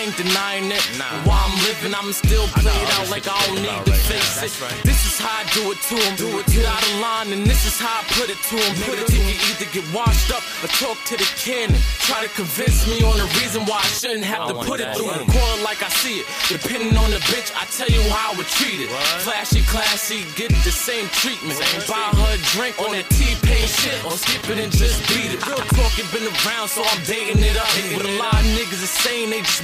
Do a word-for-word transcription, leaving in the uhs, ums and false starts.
ain't denying it. Nah. While I'm living, I'ma still play it out like I don't need to face it. Right. This is how I do it to him. Do it Get out of line, and this is how I put it to him. Put it to you can either get washed up or talk to the cannon. Try to convince me on the reason why I shouldn't have to put it through the corner like I see it. Depending on the bitch, I tell you how I would treat it. Flashy, classy, get the same treatment. Buy her a drink on that T-Pain shit, or skip it and just beat it. Real talk, it been around, so I'm dating it up. But a lot of niggas is saying they just